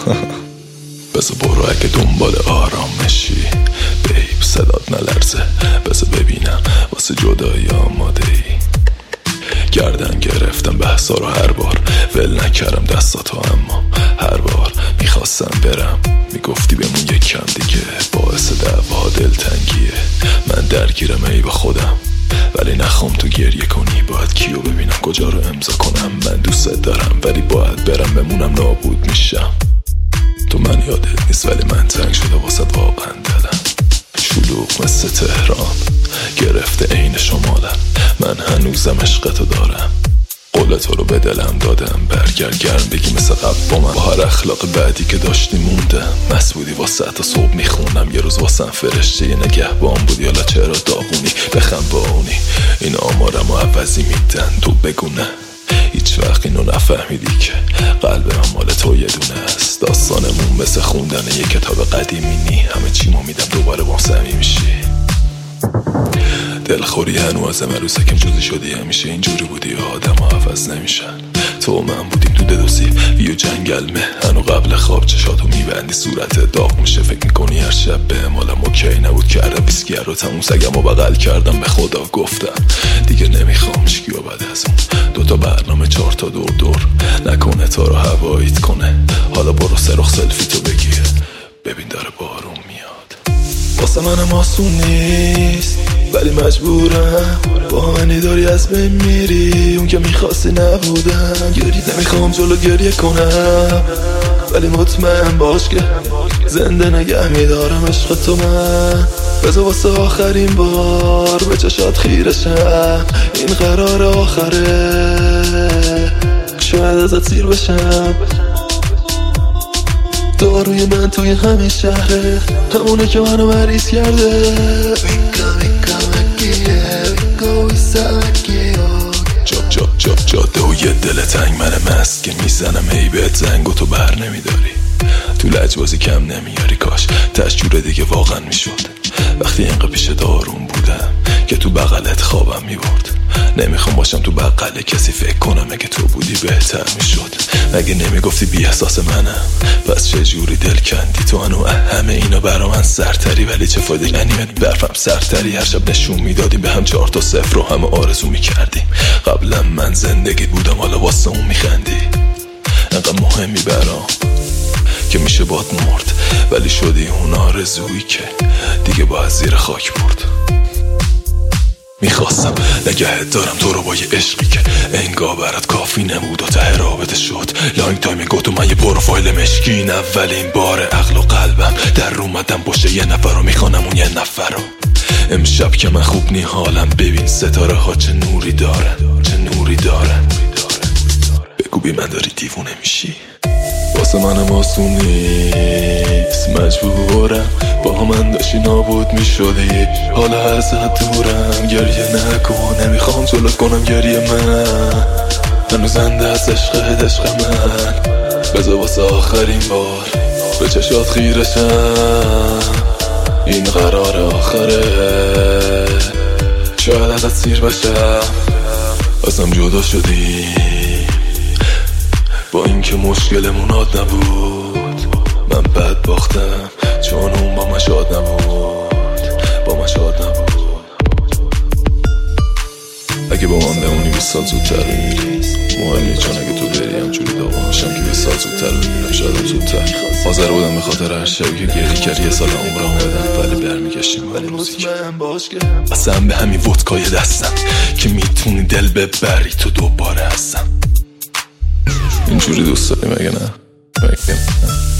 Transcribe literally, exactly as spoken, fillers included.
بذار برو اگه دنبال آرامشی بیب صدات نلرزه، بذار ببینم واسه جدایی آماده ای. گردن گرفتم بحثا رو هر بار ول نکردم دستاتو، اما هر بار میخواستم برم میگفتی بمون یک کم دیگه، باعث دعوا دلتنگیه. من درگیرم ای با خودم ولی نخوام تو گریه کنی. باید کیو ببینم کجا رو امضا کنم، من دوست دارم ولی باید برم بمونم نابود میشم. تو من یادت نیست ولی من تنگ شده واسد واقعا دلم. شلوغ مثل تهران گرفته عین شمالم، من هنوزم عشقتو دارم. قول تو رو به دلم دادم، برگرد گرم بگی مثل قبل با من. با هر اخلاق بعدی که داشتی موندم، مست بودی واسه تا صبح میخونم. یه روز واسم فرشته یه نگهبان بودی، حالا چرا داغونی بخم با اونی. این آمارم و عوضی میدن تو بگونه، هیچ وقت اینو نفهمیدی که قلب من مال تو یه دونه است. داستانمون مثل خوندن یه کتاب قدیمی نی، همه چیمو میدم دوباره با صمیمی میشی. دلخوری هنوز مروسه کم جزی شدی، همیشه اینجوری بودی آدم ها عوض نمیشن. تو و من بودیم تو ددوسی ویو جنگل مه، هنو قبل خواب چشاتو میبندی صورت داغ میشه. فکر میکنی هر شب به مالم اوکی نبود، کردم بیسکیر رو تموم سگم و بغل کردم، به خدا گفتم دیگه نمیخوام چیکیو بعد از اون دوتا برنامه چهار تا دور دور نکنه تا رو هواییت کنه. حالا برو سرخ سلفی تو بگیر ببین داره بارون میاد. واسه منم آسون نیست ولی مجبورم، با منی داری از بین میری، اون که میخواستی نبودم. گریه نمیخوام جلو گریه کنم ولی مطمئن باش که زنده نگه میدارم عشق تو. من بذار واسه آخرین بار به چشات خیرشم، این قرار آخره شاید ازت سیر بشم. داروی من توی همین شهره، همونه که منو مریض کرده. جاب جاب جاب جاده و یه دل تنگ من مست که میزنم هی بهت زنگ و تو بر نمیداری. تو لجبازی کم نمیاری، کاش تشجور دیگه واقعا میشد. وقتی اینقدر پیش دارون بودم که تو بغلت خوابم میبرد. نمیخوام باشم تو بغل کسی فکر کنم اگه تو بودی بهتر میشد. مگه نمیگفتی بی احساس منم، پس چه جوری دل کندی تو انو همه اینا برا من سرتری. ولی چه فایده نمیاد برفم سرتری، هر شب نشون میدادیم به هم چهار تا صفر رو همه آرزو میکردیم. قبلا من زندگی بودم حالا واسه اون میخندی. انقدر مهمی برام که میشه باد مرد، ولی شدی اون آرزویی که دیگه باید زیر خاک برد. میخواستم نگهت دارم تو رو با یه عشقی که انگار برات کافی نبود و ته رابطه شد. لانگ تایمینگ گفت و من یه پروفایل مشکین، اولین بار عقل و قلبم در اومدم باشه یه نفر رو میخوانم اون یه نفر رو. امشب که من خوب نی حالم، ببین ستاره ها چه نوری دارن، چه نوری دارن. بگو بی من داری دیوونه میشی. واسه منم آسون نیست مجبورم، با من داشتی نابود میشدی، حالا ازت دورم. گریه نکن نمیخوام جلوت کنم گریه من، هنوز زنده از عشقت عشق من. بذار واسه آخرین بار به چشات خیرشم، این قرار آخره شاید ازت سیر بشم. ازم جدا شدی با اینکه مشکلمون عاد نبود. من بد باختم چون اون با من شاد نبود، با من شاد نبود. اگه با من بمونی بیست سال زودتر میمیری، مهم نیست چون اگه تو بری همجوری داغون میشم که بیست سال زودتر بمیرم. شاید زودتر حاضر بودم به خاطر هر شبی که گریه کردی یه سال عمرم بدم، ولی برمیگشتیم ولی موزیک. اصلا به همین ودکای دستم که میتونی دل ببری تو دوباره هستم. اینجوری دوست داری مگه نه؟ مگه نه؟